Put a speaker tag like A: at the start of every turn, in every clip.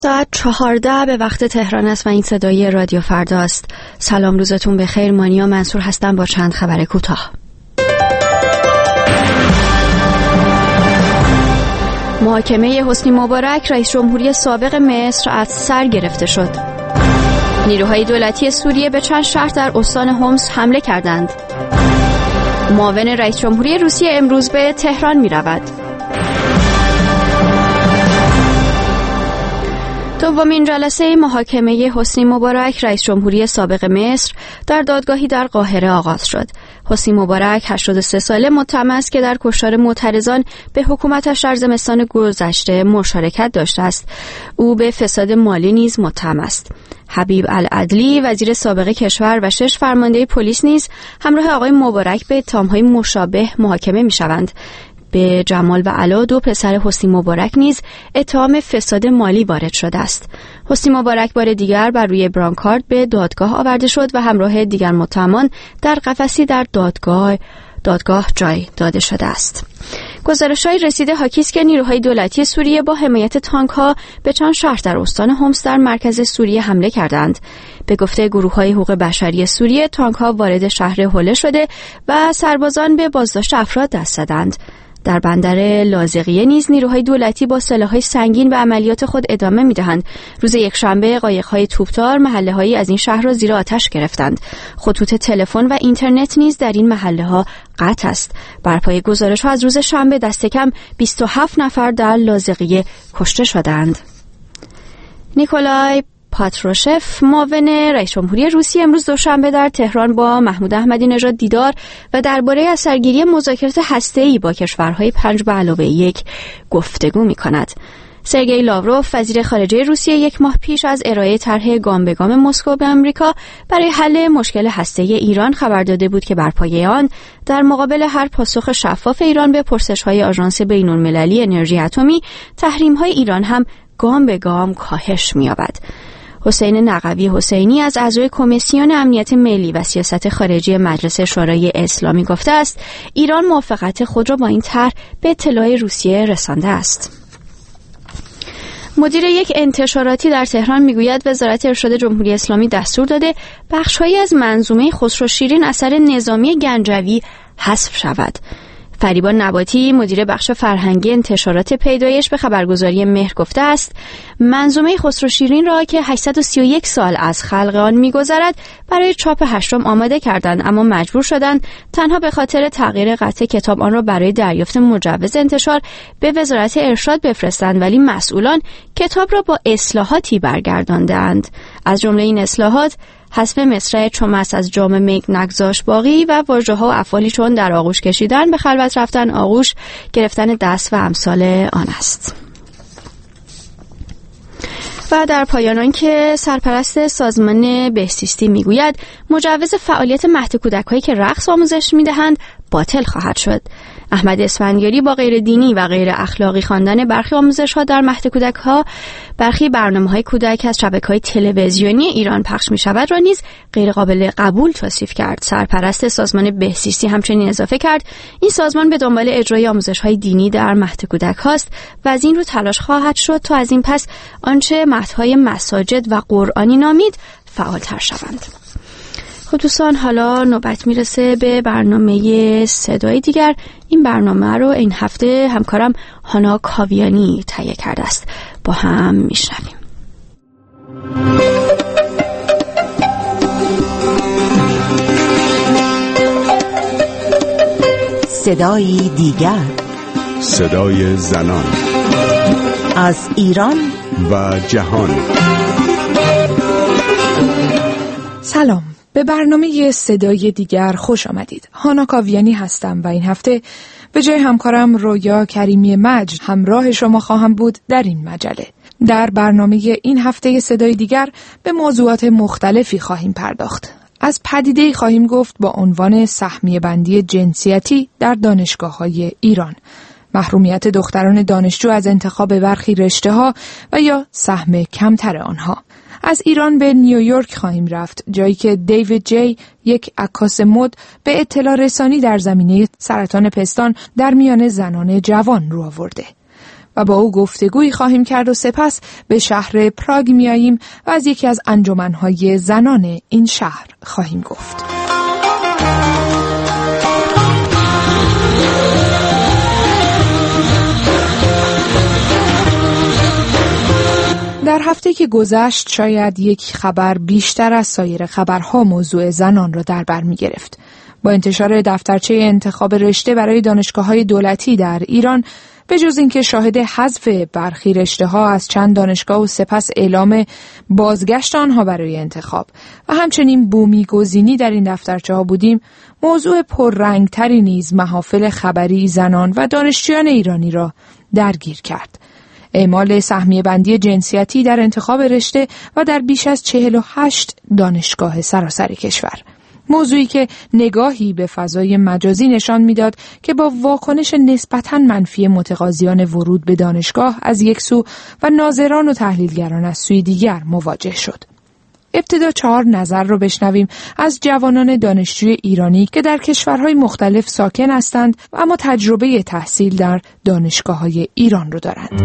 A: ساعت 14 به وقت تهران است و این صدای رادیو فردا است. سلام، روزتون بخیر. مانیا منصور هستم با چند خبر کوتاه. محاکمه حسنی مبارک رئیس جمهوری سابق مصر از سر گرفته شد. نیروهای دولتی سوریه به چند شهر در استان حمص حمله کردند. معاون رئیس جمهوری روسیه امروز به تهران می رود. دومین جلسه محاکمه حسنی مبارک رئیس جمهوری سابق مصر در دادگاهی در قاهره آغاز شد. حسنی مبارک 83 ساله متهم است که در کشتار معترضان به حکومتش در زمستان گذشته مشارکت داشته است. او به فساد مالی نیز متهم است. حبیب العدلی وزیر سابق کشور و 6 فرمانده پلیس نیز همراه آقای مبارک به اتهام‌های مشابه محاکمه می‌شوند. به جمال و علا 2 پسر حسنی مبارک نیز اتهام فساد مالی وارد شده است. حسنی مبارک بار دیگر بر روی برانکارد به دادگاه آورده شد و همراه دیگر متهمان در قفسی در دادگاه جای داده شده است. گزارش‌های رسیده حاکی است که نیروهای دولتی سوریه با حمایت تانک‌ها به چند شهر در استان حمص در مرکز سوریه حمله کردند. به گفته گروه‌های حقوق بشری سوریه، تانک‌ها وارد شهر حله شده و سربازان به بازداشت افراد دست زدند. در بندر لاذقیه نیز نیروهای دولتی با سلاح‌های سنگین به عملیات خود ادامه می‌دهند. روز یکشنبه قایق‌های توپدار محله‌هایی از این شهر را زیر آتش گرفتند. خطوط تلفن و اینترنت نیز در این محله‌ها قطع است. بر پایه گزارش‌ها از روز شنبه دست کم 27 نفر در لاذقیه کشته شدند. نیکولای پاتروشف معاون رئیس جمهوری روسیه امروز دوشنبه در تهران با محمود احمدی نژاد دیدار و درباره اثرگیری مذاکرات هسته‌ای با کشورهای 5+1 گفتگو می‌کند. سرگئی لاوروف وزیر خارجه روسیه 1 ماه پیش از ارائه طرح گام به گام مسکو به آمریکا برای حل مشکل هسته‌ای ایران خبر داده بود که بر پایه آن در مقابل هر پاسخ شفاف ایران به پرسش‌های آژانس بین‌المللی انرژی اتمی، تحریم‌های ایران هم گام به گام کاهش می‌یابد. حسین نقوی حسینی از اعضای کمیسیون امنیت ملی و سیاست خارجی مجلس شورای اسلامی گفته است ایران موافقت خود را با این طرح به اطلاع روسیه رسانده است. مدیر یک انتشاراتی در تهران میگوید وزارت ارشاد جمهوری اسلامی دستور داده بخش‌هایی از منظومه خسرو شیرین اثر نظامی گنجوی حذف شود. فریبا نباتی مدیر بخش فرهنگی انتشارات پیدایش به خبرگزاری مهر گفته است منظومه خسرو شیرین را که 831 سال از خلق آن می‌گذرد برای چاپ 8 آماده کردند، اما مجبور شدند تنها به خاطر تغییر قطع کتاب آن را برای دریافت مجوز انتشار به وزارت ارشاد بفرستند، ولی مسئولان کتاب را با اصلاحاتی برگرداندند. از جمله این اصلاحات حذف مصرع چون از جام می نگذاش باقی و واژه‌ها و افعالی چون در آغوش کشیدن، به خلوت رفتن آغوش، گرفتن دست و امثال آن است. و در پایان آنکه سرپرست سازمان بهزیستی میگوید مجوز فعالیت مهد کودک‌هایی که رقص آموزش میدهند باطل خواهد شد. احمد اسفندیاری با غیر دینی و غیر اخلاقی خواندن برخی آموزش‌ها در مهد کودک‌ها برخی برنامه‌های کودک از شبکه‌های تلویزیونی ایران پخش می‌شود را نیز غیر قابل قبول توصیف کرد. سرپرست سازمان بهزیستی همچنین اضافه کرد این سازمان به دنبال اجرای آموزش‌های دینی در مهد کودک‌هاست و از این رو تلاش خواهد شد تا از این پس آنچه مهدهای مساجد و قرآنی نامید فعال‌تر شوند. دوستان، حالا نوبت میرسه به برنامه صدای دیگر. این برنامه رو این هفته همکارم هانا کاویانی تهیه کرده است. با هم میشنویم.
B: صدای دیگر،
C: صدای زنان
B: از ایران
C: و جهان.
D: سلام، به برنامه صدای دیگر خوش آمدید. هانا کاویانی هستم و این هفته به جای همکارم رویا کریمی مجد همراه شما خواهم بود در این مجله. در برنامه این هفته صدای دیگر به موضوعات مختلفی خواهیم پرداخت. از پدیده‌ای خواهیم گفت با عنوان سهمیه بندی جنسیتی در دانشگاه‌های ایران، محرومیت دختران دانشجو از انتخاب برخی رشته‌ها و یا سهم کمتر آنها. از ایران به نیویورک خواهیم رفت، جایی که دیوید جی، یک عکاس مد، به اطلاع رسانی در زمینه سرطان پستان در میان زنان جوان رو آورده. و با او گفتگویی خواهیم کرد و سپس به شهر پراگ میاییم و از یکی از انجمن‌های زنان این شهر خواهیم گفت. در هفته که گذشت شاید یک خبر بیشتر از سایر خبرها موضوع زنان را در بر می گرفت. با انتشار دفترچه انتخاب رشته برای دانشگاه‌های دولتی در ایران، به جز اینکه شاهد حذف برخی رشته‌ها از چند دانشگاه و سپس اعلام بازگشت آنها برای انتخاب و همچنین بومیگزینی در این دفترچه‌ها بودیم، موضوع پررنگتری نیز محافل خبری زنان و دانشجویان ایرانی را درگیر کرد. اعمال سهمیه بندی جنسیتی در انتخاب رشته و در بیش از 48 دانشگاه سراسر کشور. موضوعی که نگاهی به فضای مجازی نشان میداد که با واکنش نسبتاً منفی متقاضیان ورود به دانشگاه از یک سو و ناظران و تحلیلگران از سوی دیگر مواجه شد. ابتدا 4 نظر رو بشنویم از جوانان دانشجوی ایرانی که در کشورهای مختلف ساکن هستند و اما تجربه تحصیل در دانشگاه‌های ایران رو دارند.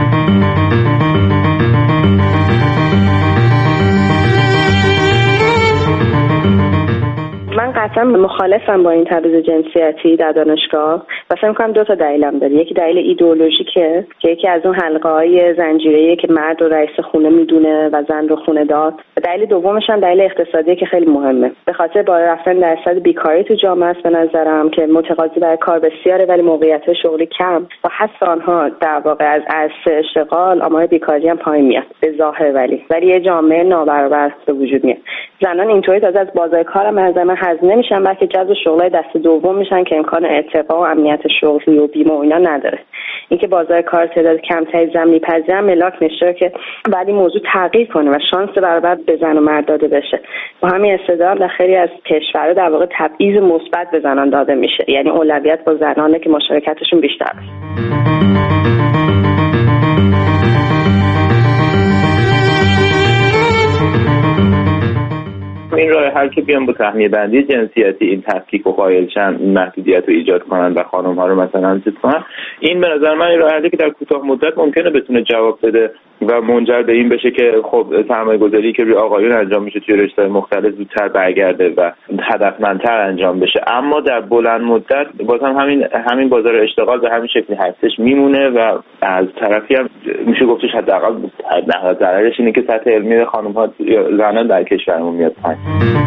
E: من قطعا مخالفم با این تبعیض جنسیتی در دانشگاه و فکر می‌کنم 2 تا دلیلم داره. یکی دلیل ایدئولوژیکه که یکی از اون حلقه‌های زنجیره‌ایه که مرد رو رئیس خونه میدونه و زن رو خونه دار. و دلیل دومش هم دلیل اقتصادیه که خیلی مهمه. به خاطر بالا رفتن درصد بیکاری تو جامعه است به نظرم که متقاضی برای کار بسیاره ولی موقعیت شغلی کم و حذف آنها در واقع از عرصه اشتغال آمار بیکاری هم پایین میاد به ظاهر، ولی یه جامعه نابرابر به وجود میاد. زنان اینطوری تازه از بازار کار هم از من حذف نمیشن بلکه جذب شغلای دست دوم میشن که امکان ارتقا و امنیت شغلی و بیمه و اینا نداره. اینکه بازار کار تعداد کمتری زن میپذیرن ملاک نشه که بعد این موضوع تغییر کنه و شانس برابر به زن و مرد داده بشه. با همین استدلال در خیلی از کشورها در واقع تبعیض مثبت به زنان داده میشه، یعنی اولویت با زنانه که مشارکتشون بیشتر است.
F: این راه حل که بیان با سهمیه بندی جنسیتی این تفکیک و قائل شن، این محدودیت رو ایجاد کنن و خانم ها رو مثلا چیز کنن، این به نظر من این راه حلی که در کوتاه مدت ممکنه بتونه جواب بده و منجر به این بشه که خب سرمایه‌گذاری که روی آقایون انجام میشه توی رشته‌های مختلف زودتر برگرده و هدفمندتر انجام بشه. اما در بلند مدت بازم همین بازار اشتغال به همین شکلی هستش میمونه و از طرفی هم میشه گفتش حداقل ضررش اینه که سطح علمی خانم‌ها یا زنان در کشورمون میاد پایین.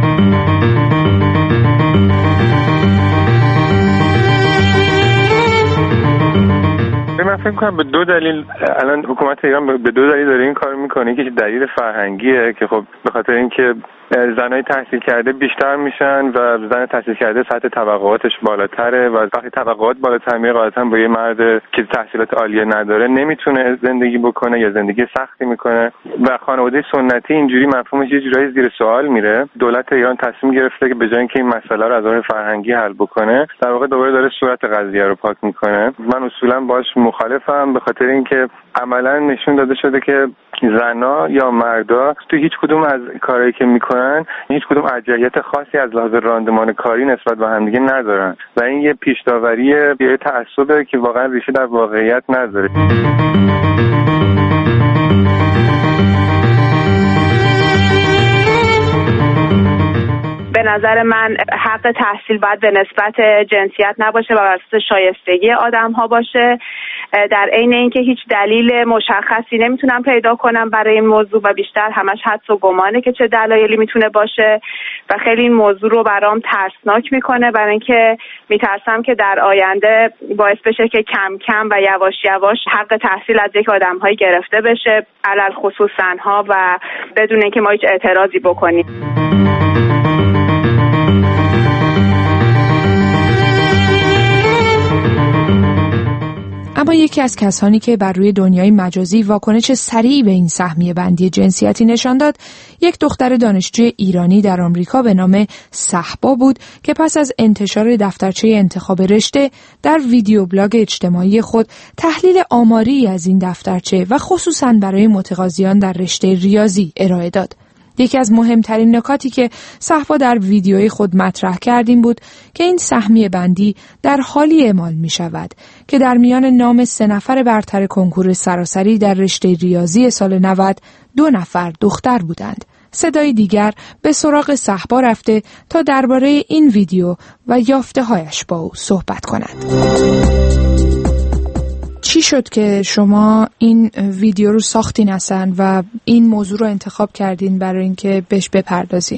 G: من فکر کنم به 2 دلیل الان حکومت ایران به 2 دلیل داره این کار میکنه که دلیل فرهنگیه که خب به خاطر اینکه زنای تحصیل کرده بیشتر میشن و زن تحصیل کرده سطح طبقاتش بالاتره و وقتی طبقات بالاتر میره غالبا با یه مرد که تحصیلات عالیه نداره نمیتونه زندگی بکنه یا زندگی سختی میکنه و خانواده سنتی اینجوری مفهومش یه جورایی زیر سوال میره. دولت ایران تصمیم گرفته که به جای اینکه این مسئله رو از نظر فرهنگی حل بکنه در واقع دوباره داره صورت قضیه رو پاک میکنه. من اصولا باش مخالفم به خاطر اینکه عملا نشون داده شده که زنا یا مردا تو هیچ کدوم از کارهایی که میکنن هیچ کدوم ارجحیت خاصی از لحاظ راندمان کاری نسبت به هم دیگه ندارن و این یه پیش‌داوریه، یه تعصبه که واقعا ریشه در واقعیت نداره.
E: به نظر من حق تحصیل باید به نسبت جنسیت نباشه و بر اساس شایستگی آدم‌ها باشه. در عین اینکه هیچ دلیل مشخصی نمیتونم پیدا کنم برای این موضوع و بیشتر همش حدس و گمانه که چه دلایلی میتونه باشه و خیلی این موضوع رو برام ترسناک میکنه، برای اینکه میترسم که در آینده باعث بشه که کم کم و یواش یواش حق تحصیل از یک آدم‌هایی گرفته بشه، علل خصوص زن‌ها، و بدون اینکه ما هیچ اعتراضی بکنیم.
D: اما یکی از کسانی که بر روی دنیای مجازی واکنش سریعی به این سهمیه بندی جنسیتی نشان داد، یک دختر دانشجوی ایرانی در آمریکا به نام صحبا بود که پس از انتشار دفترچه انتخاب رشته در ویدیو بلاگ اجتماعی خود تحلیل آماری از این دفترچه و خصوصاً برای متقاضیان در رشته ریاضی ارائه داد. یکی از مهمترین نکاتی که صحبا در ویدیوی خود مطرح کرد این بود که این سهمیه بندی در حالی اعمال می شود که در میان نام 3 نفر برتر کنکور سراسری در رشته ریاضی سال 90 2 نفر دختر بودند. صدای دیگر به سراغ صحبا رفته تا درباره این ویدیو و یافته‌هایش با او صحبت کند. چی شد که شما این ویدیو رو ساختین اصلا و این موضوع رو انتخاب کردین برای اینکه بهش بپردازین؟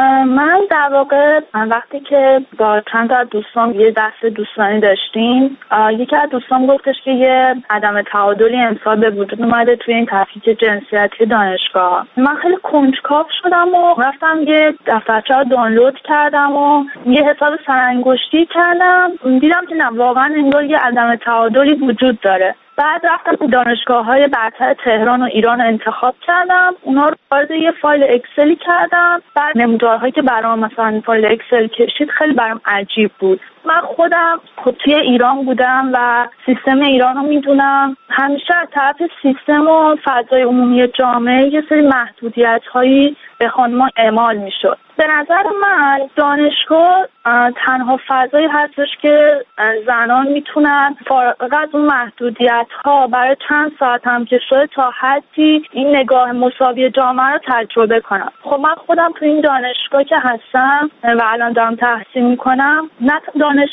H: من در واقع وقتی که با چند تا دوستان یه دست دوستانی داشتیم، یکی از دوستان گفتش که یه عدم تعادلی امسال به وجود اومده توی این تفکیک جنسیتی دانشگاه. من خیلی کنجکاو شدم و رفتم یه دفترچه رو دانلود کردم و یه حساب سرانگشتی کردم، دیدم که نه واقعا انگار یه عدم تعادلی وجود داره. بعد رفتم دانشگاه‌های برتر تهران و ایران رو انتخاب کردم، اونا رو وارد یه فایل اکسلی کردم. بعد نمودارهایی که برام مثلا فایل اکسل کشید خیلی برام عجیب بود. من خودم توی ایران بودم و سیستم ایران رو میدونم. همیشه از طرف سیستم و فضای عمومی جامعه یه سری محدودیت‌هایی به خانم‌ها اعمال میشد. به نظر من دانشگاه تنها فضایی هستش که زنان میتونن فارغ از اون محدودیت‌ها برای چند ساعت هم که شده تا حدی این نگاه مساوی جامعه رو تجربه کنم. خب من خودم تو این دانشگاه که هستم و الان دارم تحصیل میکنم، نه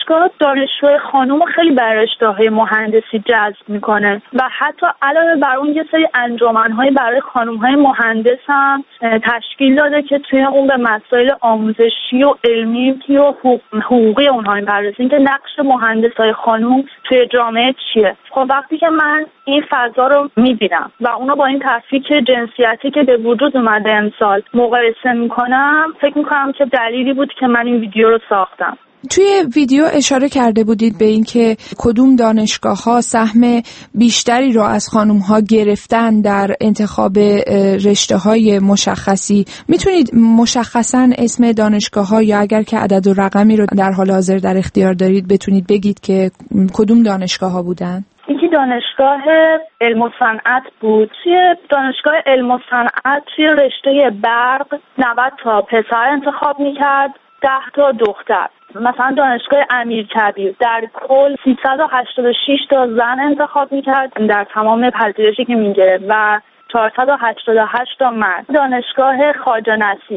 H: دانشجوی خانم خیلی برای رشته‌های مهندسی جذب میکنه و حتی علاوه بر اون یه سری انجمن‌های برای خانم‌های مهندس هم تشکیل داده که توی اون به مسائل آموزشی و علمی و حقوقی اونها می‌پردازن که نقش مهندسای خانم توی جامعه چیه. خب وقتی که من این فضا رو می‌بینم و اونا با این تفکیک جنسیتی که به وجود اومده امسال مقایسه می‌کنم، فکر می‌کنم که دلیلی بود که من این ویدیو رو ساختم.
D: توی ویدیو اشاره کرده بودید به اینکه کدوم دانشگاه‌ها سهم بیشتری رو از خانم‌ها گرفتن در انتخاب رشته‌های مشخصی. میتونید مشخصاً اسم دانشگاه‌ها یا اگر که عدد و رقمی رو در حال حاضر در اختیار دارید بتونید بگید که کدوم دانشگاه‌ها بودن؟
H: یکی دانشگاه علم و صنعت بود. توی دانشگاه علم و صنعت توی رشته برق 90 تا پسر انتخاب می‌کرد، 10 تا دختر. مثلا دانشگاه امیرکبیر در کل 386 تا زن انتخاب میکرد در تمام پذیرشی که میگیره و 488 تا مرد. دانشگاه خواجه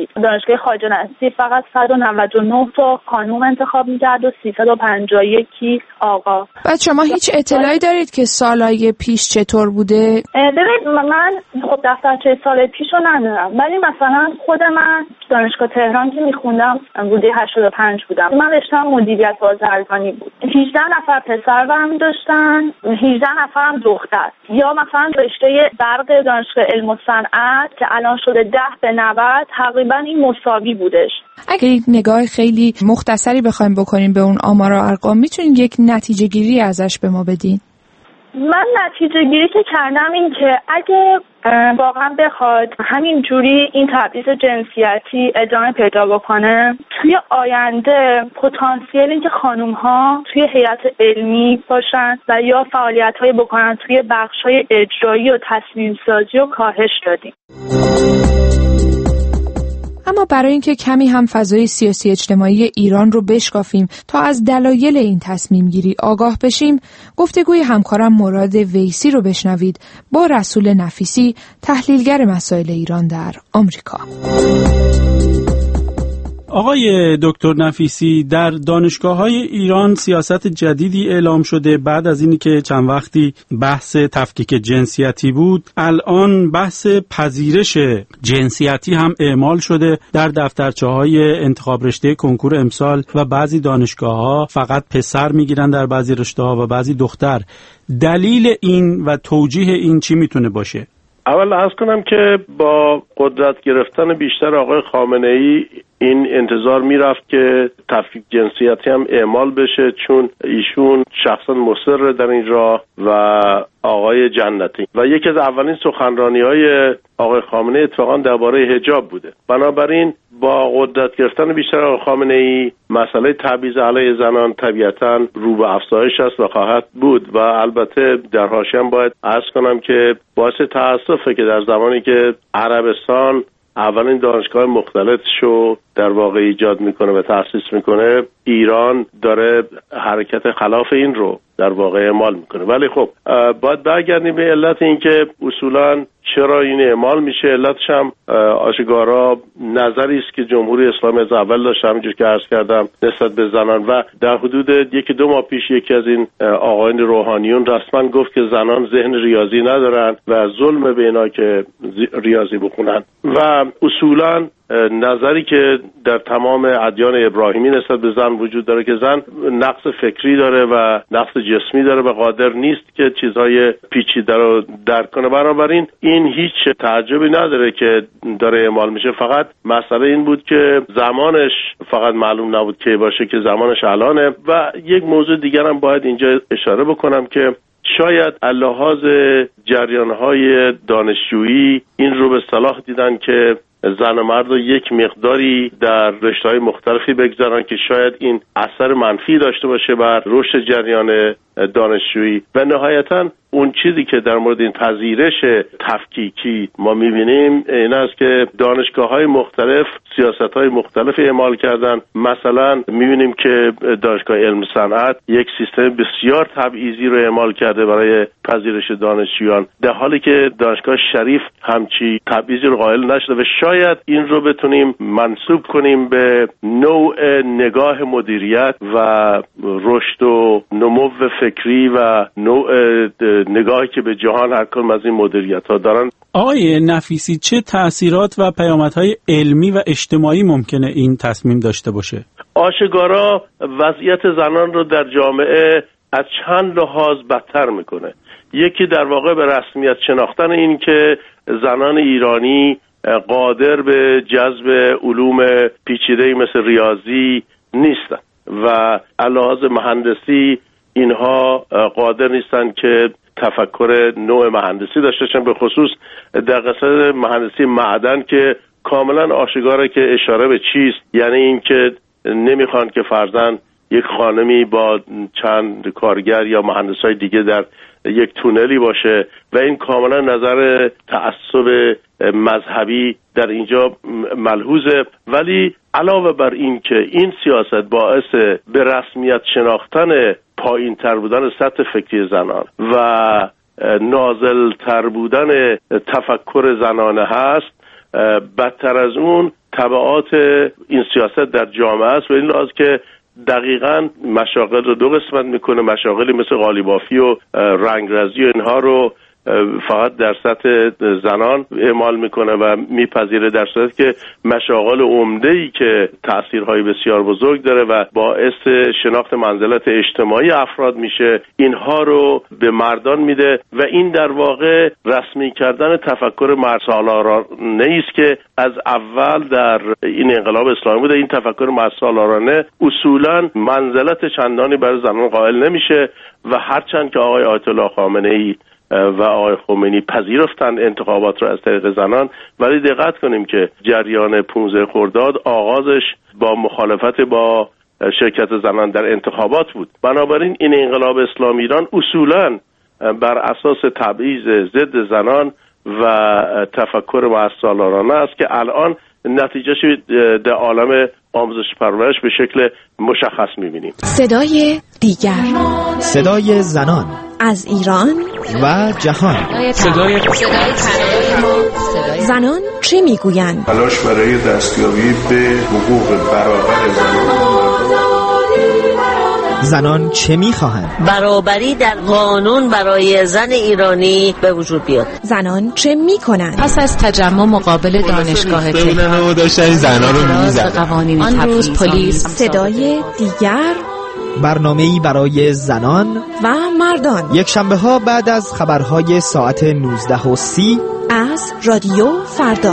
H: نصیر فقط 199 تا خانوم انتخاب میکرد و 351 آقا.
D: بعد شما هیچ اطلاعی دارید که سالهای پیش چطور بوده؟
H: ببینید من خب دفترچه سال پیش رو ندارم، ولی مثلا خود من دانشگاه تهران که میخوندم ورودی 85 بودم. من رشته‌ام مدیریت بازرگانی بود. 18 نفر پسر برمی داشتن، 18 نفرم دختر. یا مثلا رشته برق دانشگاه علم و صنعت که الان شده 10 به 90 تقریبا این مساوی بودش.
D: اگه نگاه خیلی مختصری بخوایم بکنیم به اون آمار و ارقام، میتونید یک نتیجه گیری ازش به ما بدین؟
H: من نتیجه گیری که کردم این که اگه واقعا بخواد همین جوری این تبعیض جنسیتی ادامه پیدا بکنه، توی آینده پتانسیل این که خانوم‌ها توی هیئت علمی باشن و یا فعالیت‌های بکنن توی بخش‌های اجرایی و تصمیم سازی رو کاهش دادیم.
D: اما برای اینکه کمی هم فضای سیاسی اجتماعی ایران رو بشکافیم تا از دلایل این تصمیم گیری آگاه بشیم، گفتگوی همکارم مراد ویسی رو بشنوید با رسول نفیسی، تحلیلگر مسائل ایران در آمریکا.
I: آقای دکتر نفیسی، در دانشگاه‌های ایران سیاست جدیدی اعلام شده بعد از اینی که چند وقتی بحث تفکیک جنسیتی بود. الان بحث پذیرش جنسیتی هم اعمال شده در دفترچه‌های انتخاب رشته کنکور امسال و بعضی دانشگاه‌ها فقط پسر میگیرن در بعضی رشته‌ها و بعضی دختر. دلیل این و توجیه این چی میتونه باشه؟
J: اول عرض کنم که با قدرت گرفتن بیشتر آقای خامنه‌ای این انتظار میرفت که تفکیک جنسیتی هم اعمال بشه، چون ایشون شخصا مصر در این راه و آقای جنتی و یکی از اولین سخنرانی‌های آقای خامنه‌ای اتفاقا درباره حجاب بوده. بنابراین با قدرت گرفتن بیشتر آقای خامنه‌ای مسئله تبعیض علیه زنان طبیعتاً رو به افزایش است و خواهد بود و البته در حاشیه هم باید عرض کنم که باعث تأسفه که در زمانی که عربستان اولین دانشگاه مختلطشو در واقع ایجاد میکنه و تأسیس میکنه، ایران داره حرکت خلاف این رو در واقع اعمال میکنه. ولی خب باید برگردیم به علت این که اصولاً چرا این اعمال میشه. علتش هم آشکارا نظری است که جمهوری اسلامی از اول داشت، همینجور که عرض کردم، نسبت به زنان. و در حدود 1-2 ماه پیش یکی از این آقایان روحانیون رسما گفت که زنان ذهن ریاضی ندارن و ظلم به اینا که ریاضی بخونن. و اصولاً نظری که در تمام ادیان ابراهیمی نسبت به زن وجود داره که زن نقص فکری داره و نقص جسمی داره و قادر نیست که چیزهای پیچیده رو درک کنه. بنابراین این هیچ تعجبی نداره که داره اعمال میشه. فقط مسئله این بود که زمانش فقط معلوم نبود که باشه، که زمانش الانه. و یک موضوع دیگر هم باید اینجا اشاره بکنم که شاید لحاظ جریان‌های دانشجویی این رو به صلاح دیدن که زن و مرد رو یک مقداری در رشته‌های مختلفی بگذارن که شاید این اثر منفی داشته باشه بر رشد جریان دانشجویی. و نهایتاً اون چیزی که در مورد این پذیرش تفکیکی ما می‌بینیم این است که دانشگاه‌های مختلف سیاست‌های مختلف اعمال کردن. مثلا می‌بینیم که دانشگاه علم صنعت یک سیستم بسیار تبعیضی رو اعمال کرده برای پذیرش دانشجویان، در حالی که دانشگاه شریف همچی تبعیضی رو قائل نشده. و شاید این رو بتونیم منسوب کنیم به نوع نگاه مدیریت و رشد و نمو فکری و نوع نگاهی که به جهان هر کدوم از این مدیریت‌ها دارن.
I: آقای نفیسی، چه تأثیرات و پیامدهای علمی و اجتماعی ممکنه این تصمیم داشته باشه؟
J: آشکارا وضعیت زنان رو در جامعه از چند لحاظ بدتر میکنه. یکی در واقع به رسمیت شناختن این که زنان ایرانی قادر به جذب علوم پیچیده‌ای مثل ریاضی نیستن و علاوه مهندسی اینها قادر نیستن که تفکر نوع مهندسی داشته باشن، به خصوص در قسمت مهندسی معدن که کاملا آشکاره که اشاره به چیست، یعنی این که نمیخوان که فرضاً یک خانمی با چند کارگر یا مهندسای دیگه در یک تونلی باشه و این کاملا نظر تعصب مذهبی در اینجا ملحوظه. ولی علاوه بر این که این سیاست باعث به رسمیت شناختن پایین تر بودن سطح فکری زنان و نازل تر بودن تفکر زنانه هست، بدتر از اون تبعات این سیاست در جامعه است و این لحاظ که دقیقاً مشاغل رو 2 قسمت میکنه. مشاغلی مثل قالیبافی و رنگرزی و اینها رو فقط در سطح زنان اعمال میکنه و میپذیره، در صورتی که مشاغل عمده‌ای که تأثیرهای بسیار بزرگ داره و باعث شناخت منزلت اجتماعی افراد میشه، اینها رو به مردان میده و این در واقع رسمی کردن تفکر مردسالارانه است که از اول در این انقلاب اسلامی بوده. این تفکر مردسالارانه اصولاً منزلت چندانی برای زنان قائل نمیشه و هرچند که آقای آیت الله خامنه‌ای و آقای خمینی پذیرفتند انتخابات را از طریق زنان، ولی دقت کنیم که جریان 15 خرداد آغازش با مخالفت با شرکت زنان در انتخابات بود. بنابراین این انقلاب اسلامی ایران اصولاً بر اساس تبعیض ضد زنان و تفکر مردسالارانه است که الان نتیجهش در عالم آموزش پرورش به شکل مشخص می‌بینیم.
B: صدای دیگر،
K: صدای زنان
B: از ایران
K: و جهان.
B: صدای زنان چه میگویند؟
C: تلاش برای دستیابی به حقوق برابر
K: زنان چه میخواهند؟
L: برابری در قانون برای زن ایرانی به وجود بیاد.
B: زنان چه میکنند؟
M: پس از تجمع مقابل دانشگاه تهران
N: داشتن زنان رو
M: میزدن. آن روز پلیس.
B: صدای دیگر،
K: برنامه‌ای برای زنان
B: و مردان،
K: یک شنبه ها بعد از خبرهای ساعت 19:30
B: از رادیو فردا.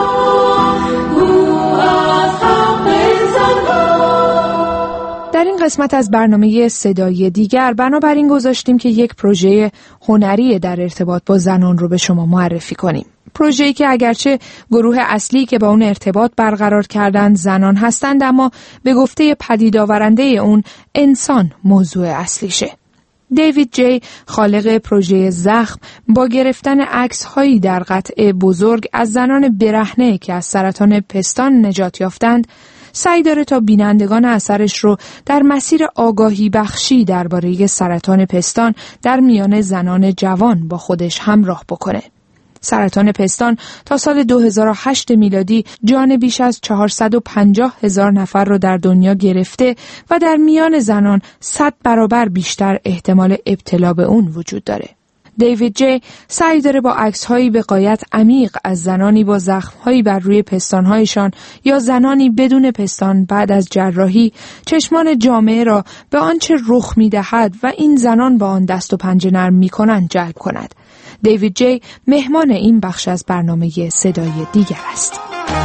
D: در این قسمت از برنامه صدای دیگر بنابراین گذاشتیم که یک پروژه هنری در ارتباط با زنان رو به شما معرفی کنیم. پروژه‌ای که اگرچه گروه اصلی که با اون ارتباط برقرار کردن زنان هستند، اما به گفته پدید آورنده اون انسان موضوع اصلیشه. دیوید جی، خالق پروژه زخم، با گرفتن عکس‌هایی در قطعه بزرگ از زنان برهنه که از سرطان پستان نجات یافتند، سعی داره تا بینندگان اثرش رو در مسیر آگاهی بخشی درباره سرطان پستان در میان زنان جوان با خودش همراه بکنه. سرطان پستان تا سال 2008 میلادی جان بیش از 450,000 نفر رو در دنیا گرفته و در میان زنان 100 برابر بیشتر احتمال ابتلا به اون وجود داره. دیوید جی سعی داره با عکس‌هایی به غایت عمیق از زنانی با زخم‌هایی بر روی پستان‌هایشان یا زنانی بدون پستان بعد از جراحی چشمان جامعه را به آنچه رخ می‌دهد و این زنان با آن دست و پنجه نرم می‌کنند جلب کند. دیوید جی مهمان این بخش از برنامه صدای دیگر است.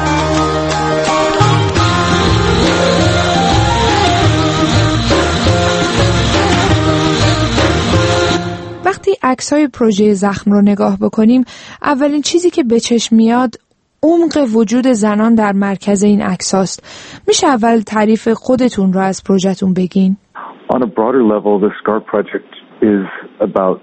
D: وقتی عکس‌های پروژه زخم رو نگاه بکنیم، اولین چیزی که به چشم میاد عمق وجود زنان در مرکز این عکس‌هاست. میشه اول تعریف خودتون رو از پروژه‌تون بگین؟
N: On a broader level, the SCAR project is about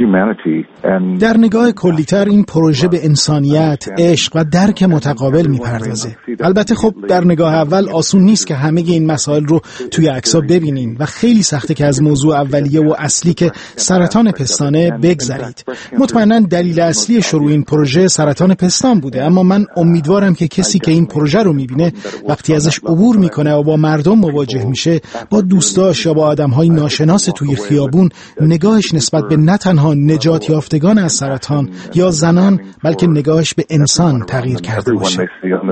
O: در نگاه کلی‌تر این پروژه به انسانیت، عشق و درک متقابل میپردازه. البته خب در نگاه اول آسون نیست که همه این مسائل رو توی عکس‌ها ببینین و خیلی سخته که از موضوع اولیه و اصلی که سرطان پستانه بگذرید. مطمئناً دلیل اصلی شروع این پروژه سرطان پستان بوده، اما من امیدوارم که کسی که این پروژه رو میبینه وقتی ازش عبور میکنه و با مردم مواجه میشه، با دوستاش یا با آدم‌های ناشناس توی خیابون، نگاهش نسبت به نه تنها نجات یافتگان از سرطان یا زنان بلکه نگاهش به انسان تغییر کرده باشه.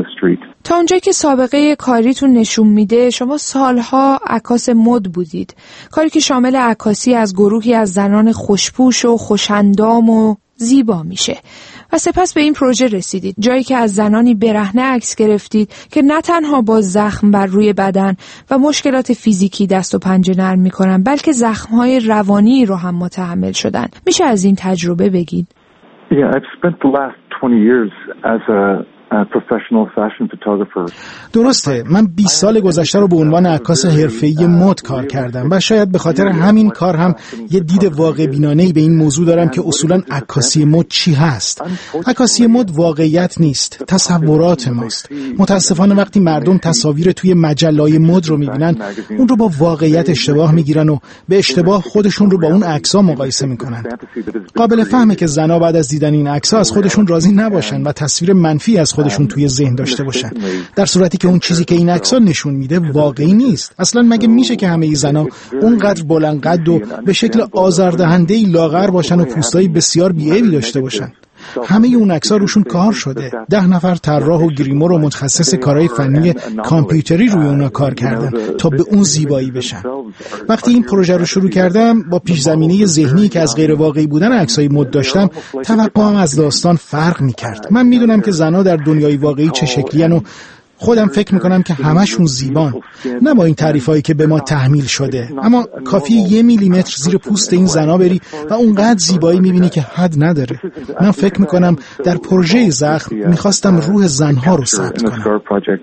D: تا اونجایی که سابقه کاریتون نشون میده شما سالها عکاس مد بودید، کاری که شامل عکاسی از گروهی از زنان خوشپوش و خوش‌اندام و زیبا میشه و سپس به این پروژه رسیدید، جایی که از زنانی برهنه عکس گرفتید که نه تنها با زخم بر روی بدن و مشکلات فیزیکی دست و پنجه نرم میکنن بلکه زخم‌های روانی رو هم متحمل شدن. میشه از این تجربه بگید؟
N: Yeah, I've spent the last 20 years as a professional fashion photographer.
O: درسته، من 20 سال گذشته رو به عنوان عکاس حرفه‌ای مد کار کردم و شاید به خاطر همین کار هم یه دید واقع بینانه‌ای به این موضوع دارم که اصولاً عکاسی مد چی هست. عکاسی مد واقعیت نیست، تصورات ماست. متاسفانه وقتی مردم تصاویر توی مجله‌های مد رو می‌بینن، اون رو با واقعیت اشتباه می‌گیرن و به اشتباه خودشون رو با اون عکس‌ها مقایسه می‌کنن. قابل فهمه که زن‌ها بعد از دیدن این عکس‌ها از خودشون راضی نباشن و تصویر منفی از خودشون توی ذهن داشته باشن، در صورتی که اون چیزی که این عکس‌ها نشون میده واقعی نیست. اصلا مگه میشه که همه زن‌ها اونقدر بلند قد و به شکل آزاردهنده‌ای لاغر باشن و پوستای بسیار بی‌عیبی داشته باشن؟ همه اون عکس‌ها روشون کار شده. 10 نفر طراح و گریمور و متخصص کارهای فنی کامپیوتری روی اونا کار کردن تا به اون زیبایی بشن. وقتی این پروژه رو شروع کردم با پیش‌زمینه ذهنی که از غیر واقعی بودن عکسای مد داشتم، توقعم از داستان فرق می‌کرد. من میدونم که زن‌ها در دنیای واقعی چه شکلی‌ان و خودم فکر میکنم که همشون زیبان، نه با این تعریفایی که به ما تحمیل شده، اما کافیه 1 میلیمتر زیر پوست این زنا بری و اونقدر زیبایی میبینی که حد نداره. من فکر میکنم در پروژه زخم میخواستم روح زنها رو ثبت کنم.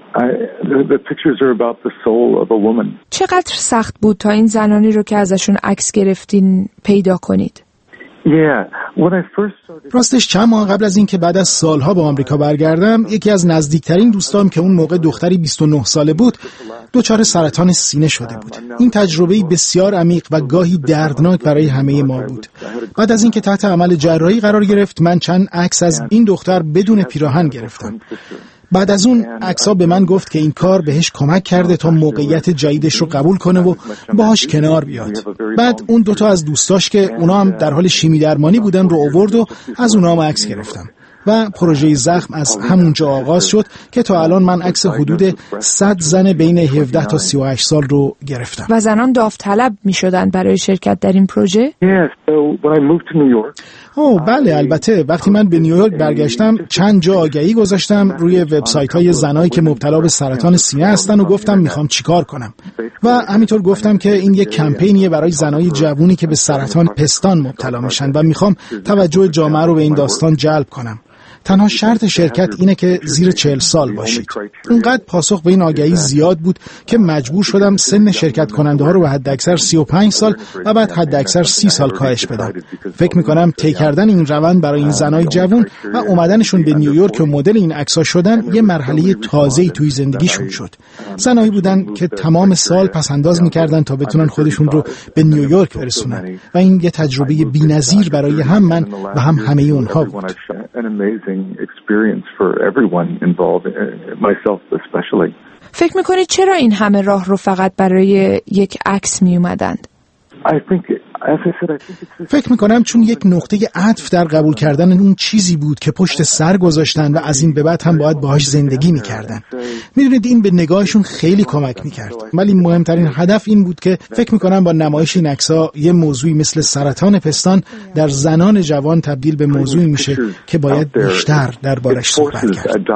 D: چقدر سخت بود تا این زنانی رو که ازشون عکس گرفتین پیدا کنید؟
O: راستش چند ماه قبل از این که بعد از سالها به آمریکا برگردم، یکی از نزدیکترین دوستام که اون موقع دختری 29 ساله بود دچار سرطان سینه شده بود. این تجربه‌ای بسیار عمیق و گاهی دردناک برای همه ما بود. بعد از این که تحت عمل جراحی قرار گرفت، من چند عکس از این دختر بدون پیراهن گرفتم. بعد از اون عکس‌ها به من گفت که این کار بهش کمک کرده تا موقعیت جدیدش رو قبول کنه و باهاش کنار بیاد. بعد اون 2 تا از دوستاش که اونا هم در حال شیمی درمانی بودن رو آورد و از اونا هم عکس گرفتم. و پروژه زخم از همونجا آغاز شد که تا الان من عکس حدود 100 زن بین 17 تا 38 سال رو گرفتم.
D: و زنان داوطلب می‌شدن برای شرکت در این پروژه؟
O: بله، البته وقتی من به نیویورک برگشتم چند جا آگهی گذاشتم روی وبسایت‌های زنایی که مبتلا به سرطان سینه هستن و گفتم میخوام چیکار کنم. و همینطور گفتم که این یک کمپینیه برای زنای جوونی که به سرطان پستان مبتلا میشن و میخوام توجه جامعه رو به این داستان جلب کنم. تنها شرط شرکت اینه که زیر 40 سال باشید. اونقدر پاسخ به این آگهی زیاد بود که مجبور شدم سن شرکت کننده ها رو به حداکثر 35 سال و بعد حداکثر 30 سال کاهش بدم. فکر میکنم طی کردن این روند برای این زنای جوان و اومدنشون به نیویورک و مدل این عکس‌ها شدن یه مرحله تازه‌ای توی زندگیشون شد. زنایی بودن که تمام سال پس‌انداز می‌کردن تا بتونن خودشون رو به نیویورک برسونن و این یه تجربه بی‌نظیر برای هم من و هم همه اونها بود.
D: فکر می‌کنید چرا این همه راه رو فقط برای یک عکس می‌اومدند؟
O: فکر میکنم چون یک نقطه عطف در قبول کردن اون چیزی بود که پشت سر گذاشتن و از این به بعد هم باید باهاش زندگی میکردن. میدونید این به نگاهشون خیلی کمک میکرد، ولی مهمترین هدف این بود که فکر میکنم با نمایش این عکس‌ها یه موضوعی مثل سرطان پستان در زنان جوان تبدیل به موضوعی میشه که باید بیشتر دربارش صحبت کرد.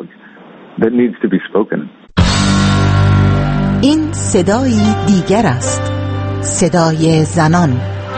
B: این صدای دیگر است، صدای زنان.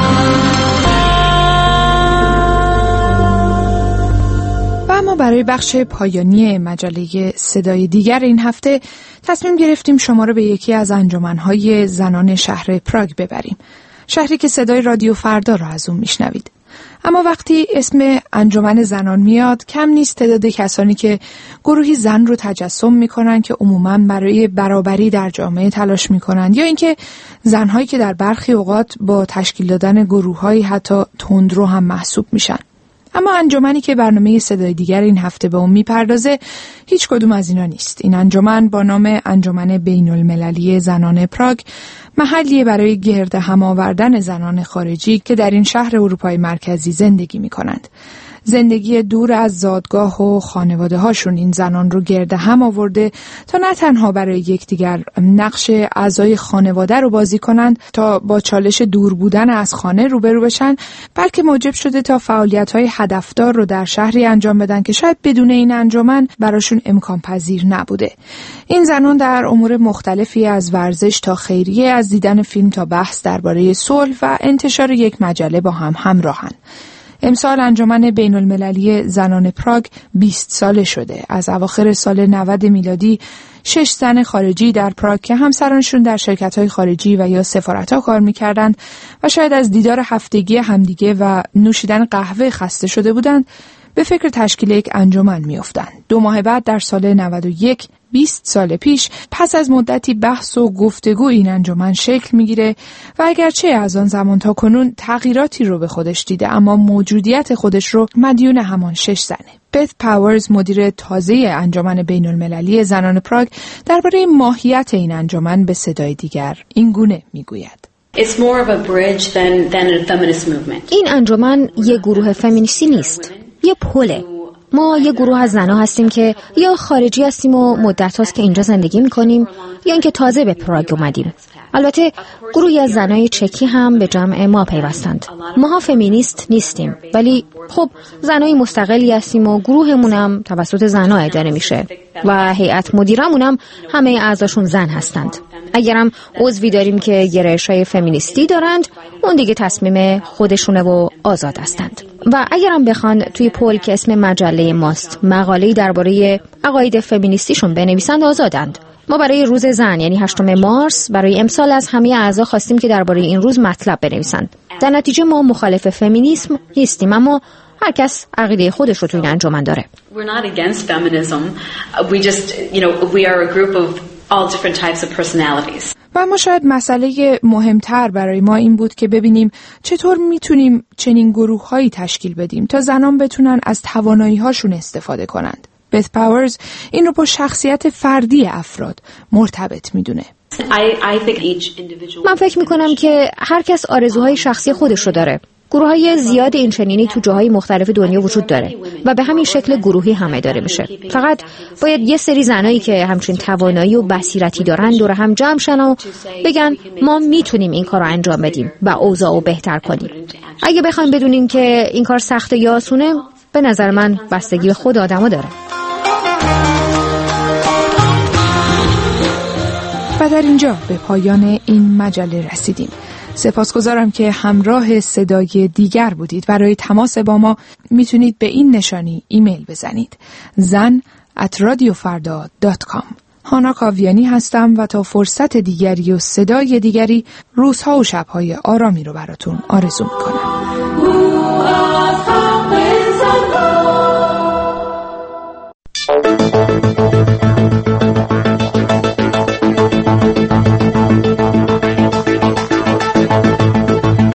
D: و اما برای بخش پایانی مجله صدای دیگر این هفته تصمیم گرفتیم شما رو به یکی از انجمن‌های زنان شهر پراگ ببریم، شهری که صدای رادیو فردا رو از اون میشنوید. اما وقتی اسم انجمن زنان میاد کم نیست تعداد کسانی که گروهی زن رو تجسم میکنن که عموماً برای برابری در جامعه تلاش میکنن، یا اینکه زنهایی که در برخی اوقات با تشکیل دادن گروه‌های حتی تندرو هم محسوب میشن. اما انجمنی که برنامه صدای دیگر این هفته به اون میپردازه هیچ کدوم از اینا نیست. این انجمن با نام انجمن بین‌المللی زنان پراگ محلیه برای گرد هم آوردن زنان خارجی که در این شهر اروپای مرکزی زندگی می‌کنند. زندگی دور از زادگاه و خانواده هاشون این زنان رو گرد هم آورده تا نه تنها برای یکدیگر نقش اعضای خانواده رو بازی کنند تا با چالش دور بودن از خانه روبرو بشن، بلکه موجب شده تا فعالیت‌های هدفدار رو در شهری انجام بدن که شاید بدون این انجمن براشون امکان پذیر نبوده. این زنان در امور مختلفی از ورزش تا خیریه، از دیدن فیلم تا بحث درباره صلح و انتشار یک مجله با هم همراهن. امسال انجمن بین‌المللی زنان پراگ 20 ساله شده. از اواخر سال 90 میلادی 6 زن خارجی در پراگ که همسرانشون در شرکت‌های خارجی و یا سفارت‌ها کار می‌کردند و شاید از دیدار هفتگی همدیگه و نوشیدن قهوه خسته شده بودند، به فکر تشکیل یک انجمن می‌افتند. 2 ماه بعد در سال 91 20 سال پیش پس از مدتی بحث و گفتگو این انجمن شکل میگیره و اگرچه از آن زمان تا کنون تغییراتی رو به خودش دیده، اما موجودیت خودش رو مدیون همان 6 زنه. بث پاورز مدیر تازه انجمن بین‌المللی زنان پراگ درباره ماهیت این انجمن به صدای دیگر این گونه میگوید:
P: این انجمن یک گروه فمینیستی نیست، یه پله. ما یه گروه از زنها هستیم که یا خارجی هستیم و مدت هاست که اینجا زندگی میکنیم یا اینکه تازه به پراگ اومدیم. البته گروهی از زنای چکی هم به جمع ما پیوستند. ماها فمینیست نیستیم، ولی خب زنای مستقلی هستیم و گروهمون هم توسط زنها اداره میشه و هیئت مدیرمون هم همه اعضاشون زن هستند. اگرم عضوی داریم که گرایش‌های فمینیستی دارند، اون دیگه تصمیم خودشونه و آزاد هستند. و اگرم بخوان توی پول که اسم مجله ماست مقاله‌ای درباره عقاید فمینیستیشون بنویسند، آزادند. ما برای روز زن یعنی 8 مارس برای امسال از همه اعضا خواستیم که درباره این روز مطلب بنویسند. در نتیجه ما مخالف فمینیسم نیستیم، اما هر کس عقیده خودش رو توی این انجمن داره.
D: و اما شاید مسئله مهمتر برای ما این بود که ببینیم چطور میتونیم چنین گروه‌هایی تشکیل بدیم تا زنان بتونن از توانایی‌هاشون استفاده کنند. بث پاورز این رو با شخصیت فردی افراد مرتبط میدونه.
P: من فکر میکنم که هر کس آرزوهای شخصی خودش رو داره. گروه‌های زیاد این چنینی تو جاهای مختلف دنیا وجود داره و به همین شکل گروهی هم اداره میشه. فقط باید یه سری زنایی که همچین توانایی و بصیرتی دارن دور هم جمع شن و بگن ما میتونیم این کار رو انجام بدیم و اوضاع رو بهتر کنیم. اگه بخوایم بدونیم که این کار سخته یا آسونه، به نظر من بستگی به خود آدمو داره.
D: و در اینجا به پایان این مجله رسیدیم. سپاسگزارم که همراه صدای دیگر بودید. برای تماس با ما میتونید به این نشانی ایمیل بزنید: zan@radiofarda.com. هانا کاویانی هستم و تا فرصت دیگری و صدای دیگری روزها و شبهای آرامی رو براتون آرزو میکنم.